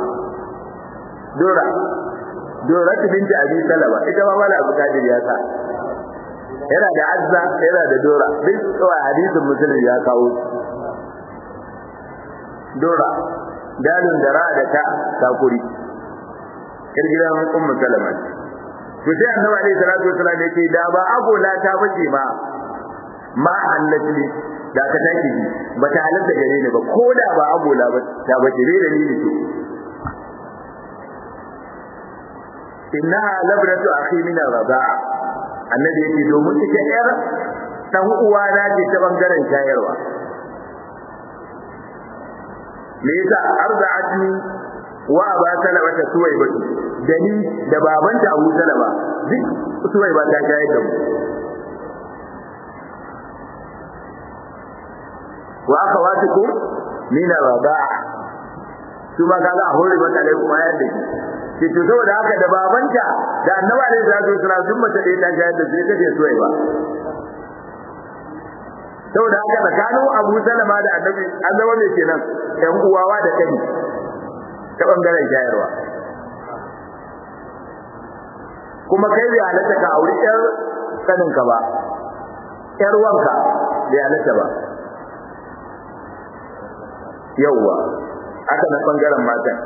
Dora Dora binti Abi Salama ita ma mala Abu Kadir ya sa yana da Azza yana da Dora duk kawai hadisin Muslim ya kawo Dora dalin da ra da ta takuri kirgiran ummu Salama to sai annabi alaihi salatu wasallam yake da ba agola ta bace ba ma halatti da ka take ji ba ta halatta gare ni ba ko da ba agola ba ta bace dai da ni ne to innaha labratu akhi min ar-radaa annabi yake domin ita yar dan uwa na ce ta bangaren shayarwa me yasa arza'atni wa aba Salama ta Suwaiba dani da babanta Abu Salama duk Suwaiba ta shayar da mu wa akhawatukum min ar-radaa kuma kaga a hore ba tare kuma yadda shi to saboda haka da babanta da Annabi alaihi salatu wasallam sun mace da ta shayar da sai kace Suwaiba saboda haka tsakanin Abu Salama da Annabi an zama me kenan ɗan uwawa da kai ta bangaren shayarwa kuma kai bai halatta ka auri ƴar kaninka ba ƴar wanka bai halatta ba yawwa aka na bangaren matan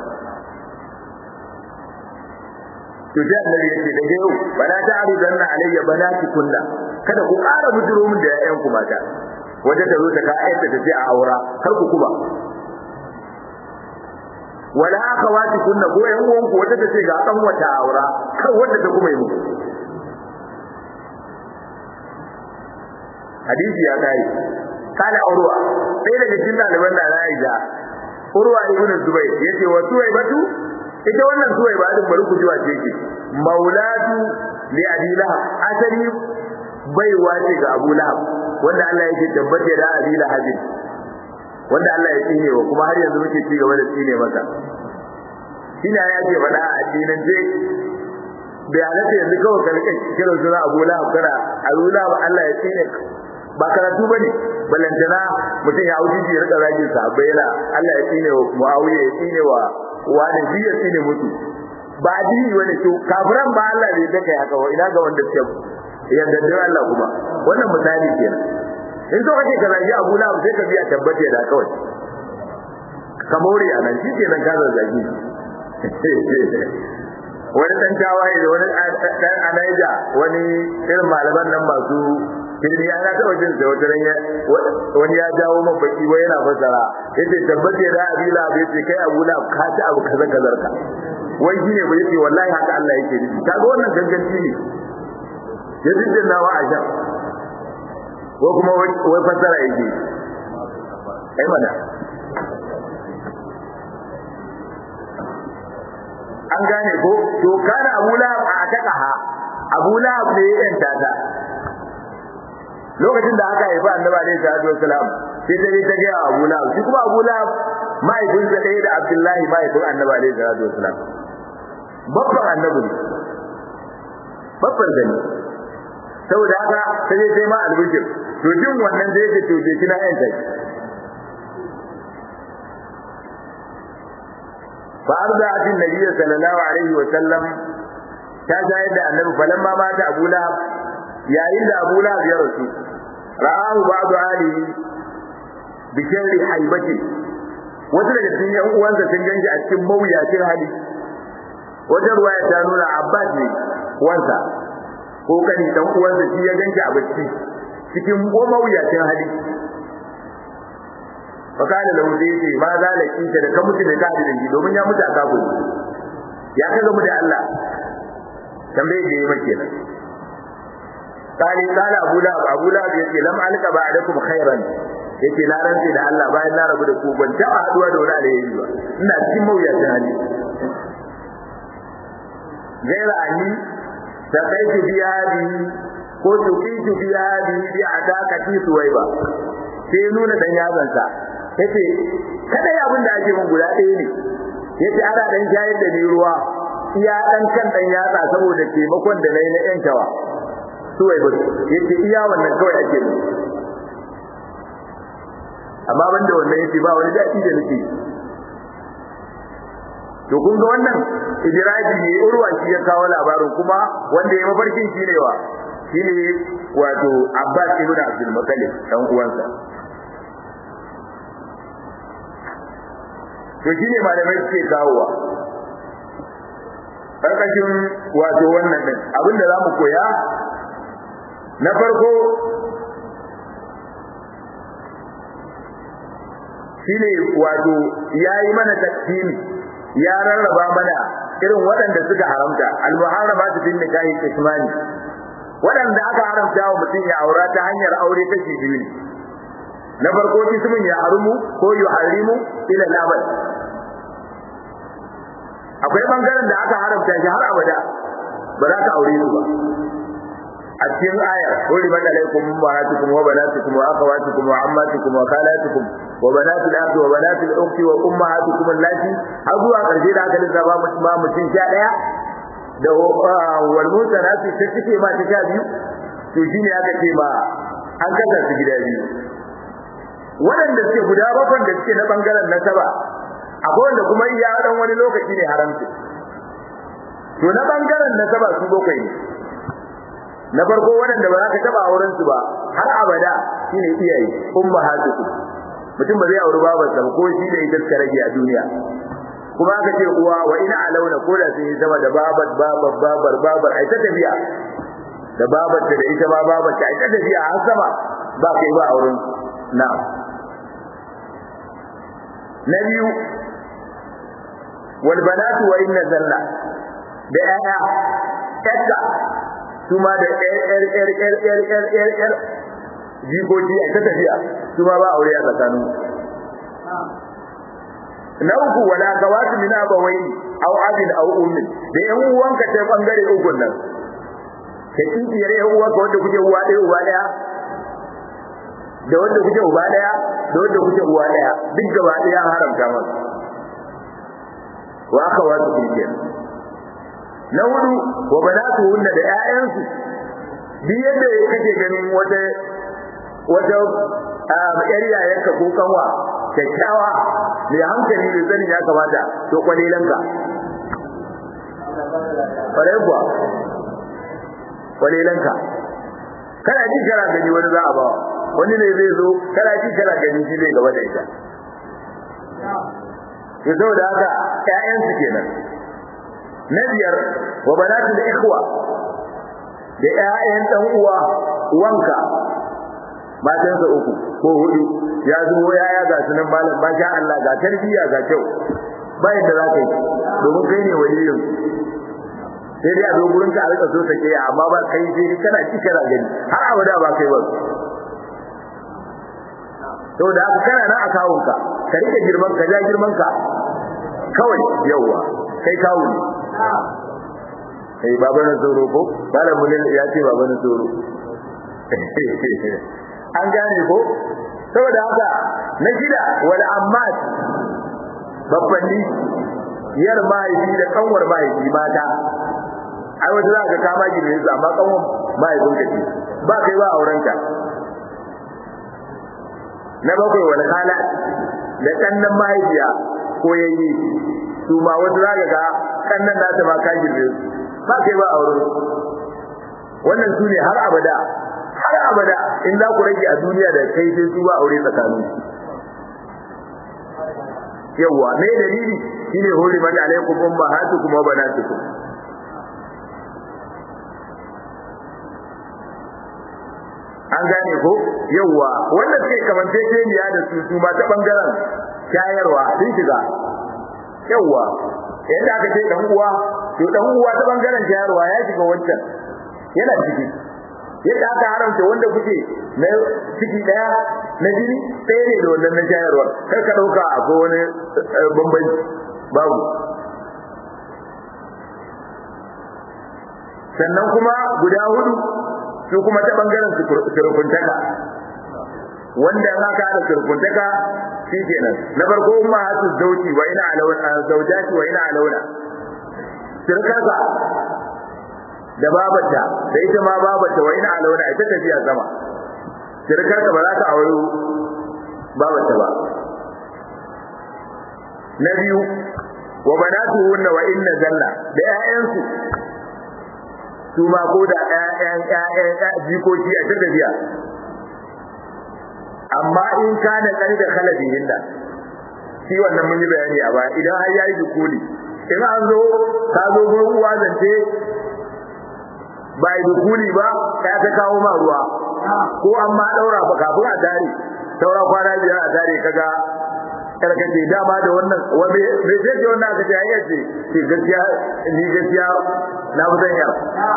to sai annabi yake da yau bana ta arizanna alayya banati kunna kada ku ƙara bujiro min da ƴaƴan ku mata wanda ta zo ta ka ayyata ta ce a aura kar ku kuma wala akhawati kunna ko ƴan uwan ku wanda ta ce ga dan wata aura kar wanda ta kuma yi muku hadisi ya kai kana urwa sai daga cikin daliban da Aisha urwa ibn Zubayr yace wa Suwai batu ita wannan Suwai ba din bari ku ji wace ce maulatu li Abi Lahab asali bai wace ga Abu Lahab wanda Allah yake tabbata da Abi Lahab wanda Allah ya tsine wa kuma har yanzu muke ci gaba da tsine masa shine ya ce fada a addinin je bai halatta yanzu kawai ka rika kiran suna Abu Lahab kana Abu Lahab Allah ya tsine ba karatu bane balantana mutum ya auji ya rika zagin sahabbai yana Allah ya tsine wa Muawiya ya tsine wa wani shi ya tsine mutu ba addini wani to kafiran ba Allah ne da kai haka wa ina ga wanda ke yadda da Allah kuma wannan misali kenan in so kake ka zagi Abu Lahab sai ka biya tabbata da kawai kamori anan shi kenan ka zagi wani dan tawaye da wani dan anaija wani irin malaman nan masu kirmi ya ga tawo jin da wani ya jawo man baki wai yana fasara yace tabbace da abila bai ce kai Abu Lahab ka ci abu kaza kazar ka wai shine bai ce wallahi haka Allah yake nufi kaga wannan ganganci ne ya dinda nawa a jan ko kuma wai fasara yake ai mana an gane ko to kana Abu Lahab a takaha Abu Lahab ne ya yanta ta lokacin da aka haifa Annabi alaihi salatu wasalam sai ta ta ga Abu Lahab shi kuma Abu Lahab mahaifin sa ɗaya da Abdullahi mahaifin Annabi alaihi salatu wasalam babban Annabi babban gani saboda haka sai sai ma albishir to jin wannan da yake to je kina yanta fa arza'at an-nabiy sallallahu alaihi wasallam ta shayar da Annabi falamma mata Abu Lahab yayin da Abu Lahab ya rasu ra'ahu ba'd alihi bi sharri haibati wanda daga cikin yan uwansa sun ganshi a cikin mawuyacin hali wata ruwaya ta nuna Abbas ne wansa ko kani dan uwansa shi ya ganshi a bacci cikin mawuyacin hali fakana lahu dai ma za la kinta da ka mutu da kafirin domin ya mutu a kafiri ya kaga mu da Allah tambaye da yake kenan قال قال ابو لهب ابو لهب yace lam alka ba'dakum khairan yace na rantsi da Allah bayan na rabu da ku ban ta haduwa da wani alheri ba ina cikin mawuyacin hali gaira ani da kai biyadi ko tuqitu biyadi bi adaqati suwaiba sai nuna dan yazansa yace kada ya abin da ake mun guda ɗaya ne yace ana dan shayar da ni ruwa iya dan kan dan yatsa saboda taimakon da nayi na yan tawa suwai ba yace iya wannan kawai ake mu amma banda wannan yace ba wani dadi da nake to kun ga wannan idraji ne urwa shi ya kawo labarin kuma wanda ya mafarkin shi ne wa shine wato Abbas ibn Abdul Muttalib dan uwansa to shine malamai suke kawowa karkashin wato wannan din abinda zamu koya na farko shine wato yayi mana tafsiri ya rarraba mana irin waɗanda suka haramta al-muharramatu bin nikahi kismani waɗanda aka haramta wa mutum ya aura ta hanyar aure kashi biyu ne na farko kismin ya harumu ko yuharimu ila labad akwai bangaren da aka haramta shi har abada ba za ka aure su ba a cikin ayar hurimat alaikum ummahatukum wa banatukum wa akhawatukum wa ammatukum wa khalatukum wa banatul akhi wa banatul ukhti wa ummahatukum allati har zuwa karshe da aka lissafa ma mutum sha daya da wal mutanati ta cike ma ta sha biyu to shine aka ce ma an kasa su gida biyu waɗanda suke guda bakwai da suke na bangaren nasaba akwai wanda kuma iya dan wani lokaci ne haramci to na bangaren nasaba su bakwai ne na farko waɗanda ba za ka taba auren su ba har abada shine iyaye ummahatukum mutum ba zai auri babarsa ba ko shi da ita suka rage a duniya kuma aka ce uwa wa ina alauna ko da sun yi sama da babar babar babar babar ai ta tafiya da babar da ita ma babar ta ai ta tafiya har sama ba kai ba auren na na biyu wal banatu wa inna zalla da yaya yakka kuma da yar yar yar yar yar yar yar jikoki ai ta tafiya kuma ba aure a tsakanin na uku wala gawatu min abawai aw abin aw ummin da yan uwanka ta bangare uku nan kai kiyar yan uwanka wanda kuke uwa ɗaya uba ɗaya da wanda kuke uba ɗaya da wanda kuke uwa ɗaya duk gaba ɗaya haramta masa wa aka wasu kirkin na hudu wa banatu hunna da ƴaƴansu duk yadda kake ganin wata wata yar yayanka ko kanwa kyakkyawa mai hankali da sani ya kamata to kwalilanka kwale kuwa kwalilanka kana ji kana gani wani za a bawa wani ne zai zo kana ji kana gani shi zai gaba da ita to saboda haka ƴaƴansu kenan na biyar wa banatul ikhwa da ƴaƴan dan uwa uwanka matansa uku ko hudu ya zubo yaya ga sunan malam masha Allah ga tarbiyya ga kyau bayan da zaka yi domin kai ne waliyin sai dai a zo gurin ka a rika so take amma ba kai sai kana ci kana gani har abada ba kai ba to da haka kana nan a kawunka ka rike girman ka ja girman ka kawai yawa kai kawo ne kai baba na tsoro ko malamin ya ce baba na tsoro an gane ko saboda haka na shida wal ammat babbanni yar mahaifi da kanwar mahaifi mata ai wata za ka kama gidan su amma kanwar mahaifin ka ce ba kai ba aurenka na bakwai wal khalat da kannan mahaifiya ko yayi su ma wata za ka ga kannan da ta ba ka gidan su ba kai ba auren wannan sune har abada har abada in za ku rage a duniya da kai sai su ba aure tsakanin yawa me dalili shine hurimat alaikum ummahatukum wa banatukum an gane ko yawa wanda suke kamance keniya da su su ma ta bangaren shayarwa sun shiga yawa yadda aka ce dan uwa to dan uwa ta bangaren shayarwa ya shiga wancan yana ciki yadda aka haramta wanda kuke na ciki daya na jini ɗaya ne da wannan na shayarwa kar ka dauka akwai wani bambanci babu sannan kuma guda hudu su kuma ta bangaren surkuntaka wanda in aka da surkuntaka shikenan na farko umma hasu zauji wa ina alawna zaujati wa ina alawna surkaka da babata da ita ma babata wa ina alawna ita tafiya sama surkarka ba za ta aure babata ba na biyu wa banatuhunna wa inna zalla da ƴaƴansu su ma ko da ƴaƴan ƴaƴan jikoki a tafiya amma in kana kan da khalabihinda shi wannan mun yi bayani a baya idan har yayi dukuli in an zo ka zo gurin uwa zance bai dukuli ba ka ta kawo ma ruwa ko amma daura ba kafin a tare saura kwana biyar a tare kaga karkace dama da wannan wabe me ce ce wannan aka ce ai yace ce gaskiya ni gaskiya na budan ya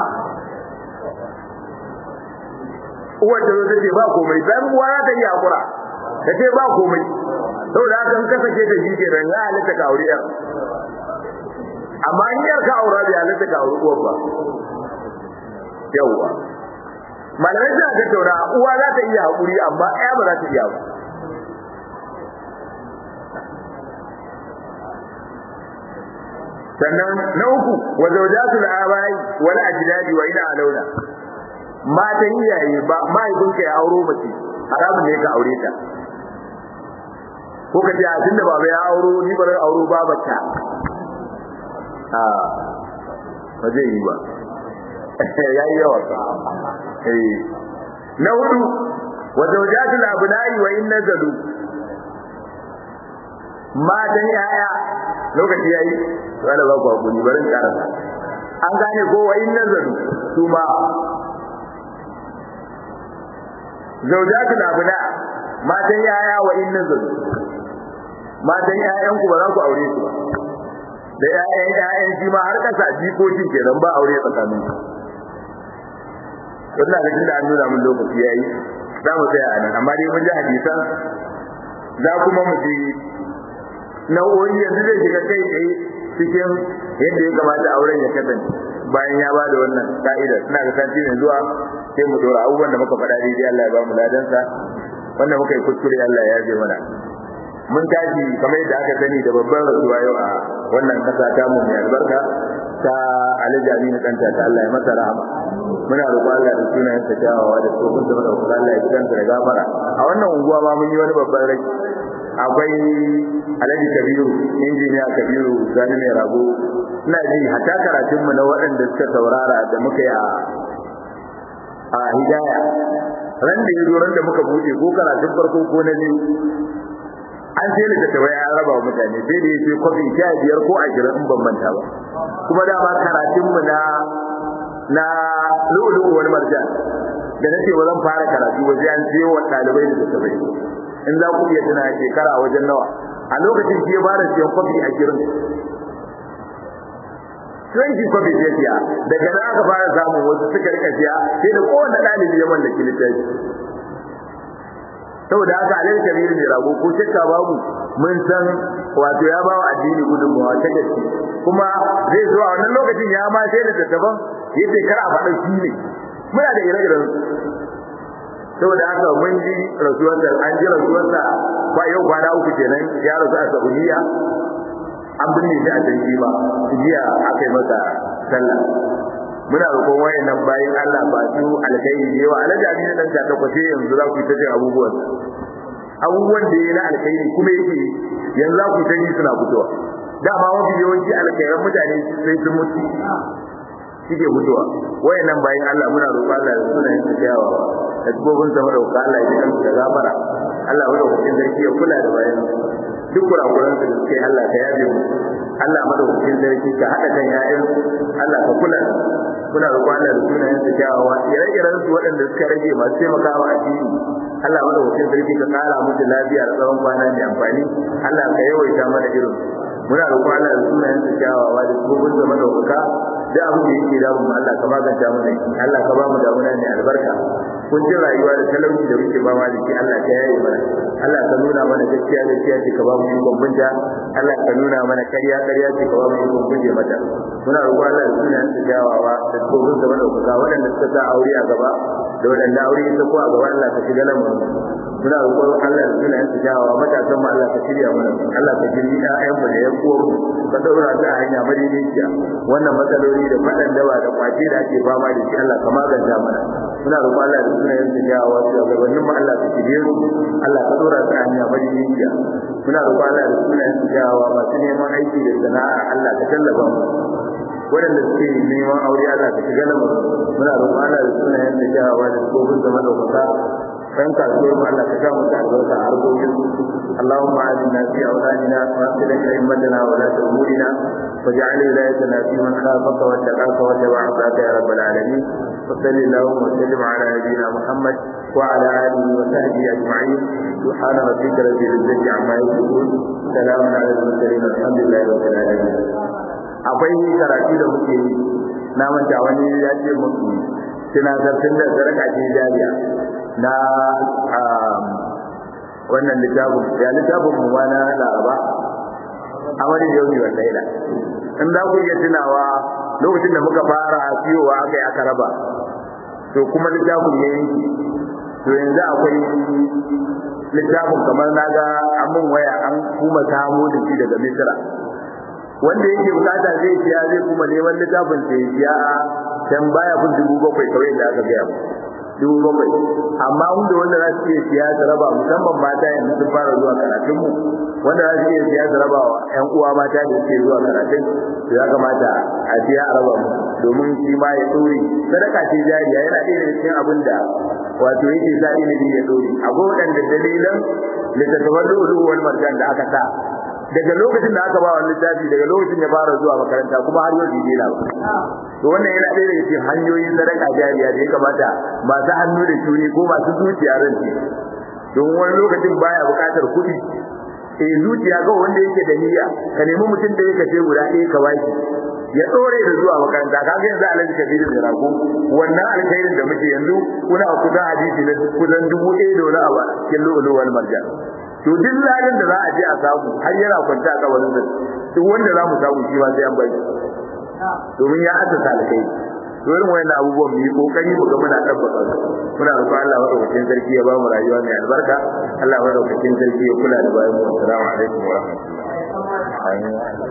uwa da zo ce ba komai dan uwa ta yi hakura kace ba komai saboda haka in ka sake da jike ran ya halitta ka aure yar amma in yar ka aura da halitta ka aure uwa ba yawa malamai suna tattauna uwa za ta iya hakuri amma ɗaya ba za ta iya ba sannan na uku wa zawjatul abai wal ajdadi wa ila alauna matan iyaye ba mahaifinka ya auro mace haramun ne ka aure ta ko ka ce a tunda baba ya auro ni ba zan auro babata a ba zai yi ba yayi yawa eh na hudu wa zawjatul abnai wa in nazalu matan yaya lokaci yayi wala ba ku hakuri barin karanta an gane ko wa inna zaru kuma zawjatul abna matan yaya wa inna zaru matan yayan ku ba za ku aure su ba da yayan yayan shi ma har kasa jikokin kenan ba aure tsakanin wannan da tunda an nuna mun lokaci yayi za mu tsaya anan amma dai mun ji hadisan za kuma mu ji nau'o'i yanzu zai shiga kai tsaye cikin yadda ya kamata auren ya kasance bayan ya ba da wannan ka'ida suna ga santi ne zuwa sai mu dora abubuwan da muka faɗa daidai Allah ya ba mu ladansa wanda muka yi kuskure Allah ya yaje mana mun tashi kamar yadda aka sani da babban rasuwa yau a wannan kasa ta mu mai albarka ta Alhaji Aminu Kanta ta Allah ya masa rahama muna roƙon Allah da sunayen sa kyawawa da tsofin da madaukakin Allah ya kanta da gafara a wannan unguwa ma mun yi wani babban rai akwai Alhaji Kabiru injiniya Kabiru Sani mai rago ina ji hatta karatun mu na waɗanda suka saurara da muka yi a a hidaya ran da yazo ran da muka bude ko karatun farko ko na biyu an sai da tawaye an raba wa mutane sai da yake kofi sha biyar ko ashirin in ban manta ba kuma da ba karatun mu na na lulu wal marjan da nace ba zan fara karatu ba sai an je wa dalibai da tawaye in za ku iya tuna shekara wajen nawa a lokacin ke fara siyan kofi ashirin twenty kofi sai siya daga nan aka fara samun wasu suka rika siya sai da kowanne dalibi ya mallaki littafi saboda haka alal kabiru ne rago ko shakka babu mun san wato ya bawa addini gudunmawa ta gaske kuma zai zo a wannan lokacin ya ma sai da tattaban yace kar a faɗa shi ne muna da ire-iren saboda haka mun ji rasuwar da an ji rasuwar da ba yau kwana uku kenan ya rasu a Saudiya an binne shi a dangi ba jiya akai masa sallah muna roƙon wayannan bayin Allah ba su alkhairi da yawa alaji abin dan ta kwace yanzu za ku ta ji abubuwan abubuwan da yana alkhairi kuma yake yanzu za ku ta ji suna fitowa dama mafi yawanci alkhairan mutane sai sun mutu suke fitowa wayannan bayin Allah muna roƙon Allah da sunan su yawa da gobin sama da Allah ya ji da gafara Allah ya roƙe sarki ya kula da bayan duk kurakuran da suke Allah ka yabe mu Allah madaukakin sarki ka hada kan yayin Allah ka kula muna roƙon Allah da sunayen sa kyawawa ire-iren su waɗanda suka rage masu taimakawa a cikin Allah madaukakin sarki ka kara musu lafiya da tsawon kwana mai amfani Allah ka yawaita mana irin muna roƙon Allah da sunayen sa kyawawa da gobin da madaukaka da abin da yake damu Allah ka maganta mana Allah ka ba mu damuna mai albarka kun ji rayuwa da talauci da muke ba ma da shi Allah ka yaye mana Allah ka nuna mana gaskiya gaskiya ce ka ba mu ikon bunta Allah ka nuna mana ƙarya ƙarya ce ka ba mu ikon guje mata muna roƙon Allah da sunayen sa kyawawa da gobin da madaukaka waɗanda suka sa aure a gaba da waɗanda aure ya ko a gaba Allah ka shiga lamarin muna roƙon Allah da sunayen sa kyawawa matasan mu Allah ka shirya mana Allah ka shirya ƴaƴan mu da ƴan uwan mu ka daura su a hanya madaidaiciya wannan matsaloli da faɗan dawa da kwace da ake fama da shi Allah ka maganta mana muna roƙon Allah da sunayen sa kyawawa su gabanin mu Allah ka shirye su Allah ka daura su a hanya madaidaiciya muna roƙon Allah da sunayen sa kyawawa masu neman aiki da sana'a Allah ka tallafa mu waɗanda suke neman aure Allah ka shiga lamarin muna roƙon Allah da sunayen sa kyawawa da tsofin da madaukaka kan kasuwar mu Allah ka sa mu albarka a harkokin اللهم آمنا في أولادنا وأصلح أئمتنا ولاة أمورنا واجعل ولايتنا في من خافك واتقاك واتبع عصاك يا رب العالمين وصل اللهم وسلم على نبينا محمد وعلى آله وصحبه أجمعين سبحان ربك رب العزة عما يصفون سلام على المرسلين والحمد لله رب العالمين akwai karatu da muke yi na manta wani ya ce muku tunatartun da sadaka ce jariya na wannan littafin ya littafin mu na Laraba amari yau ne wannan ila in za ku iya tunawa lokacin da muka fara siyowa aka yi aka raba to kuma littafin ya yanki to yanzu akwai littafin kamar naga an mun waya an kuma samu da shi daga Misra wanda yake bukata zai siya zai kuma neman littafin sai siya dan baya kun dubu bakwai kawai da aka gaya mu dubu bakwai amma wanda wanda za su iya siya su raba musamman mata yanzu sun fara zuwa karatun mu wanda za su iya siya su raba wa ƴan uwa mata da suke zuwa karatun to ya kamata a siya a raba mu domin shi ma ya dore sadaka ce jariya yana ɗaya daga cikin abin da wato yake sa ilimi ya dore akwai waɗanda dalilan littattafan ruhu wal marjan da aka sa daga lokacin da aka ba wannan littafi daga lokacin ya fara zuwa makaranta kuma har yau bai dena ba to wannan yana ɗaya daga cikin hanyoyin sadaka jariya da ya kamata masu hannu da shuni ko masu zuciya ran ce don wani lokacin baya buƙatar kuɗi eh zuciya ga wanda yake da niyya ka nemi mutum da yake ce guda ɗaya ka baki ya dore da zuwa makaranta kaga yanzu Alhaji Kabiru da rago wannan alkhairin da muke yanzu kuna kusan hadisi na kusan dubu ɗaya da wani abu cikin lu'ulu wal marjan to duk ladan da za a je a samu har yana kwanta a kabarin sa duk wanda za mu samu shi ma sai an bari domin ya assasa alkhairi to irin wayannan abubuwan mu yi kokari mu ga muna tabbata muna roƙon Allah madaukakin sarki ya ba mu rayuwa mai albarka Allah madaukakin sarki ya kula da bayan mu assalamu alaikum wa rahmatullahi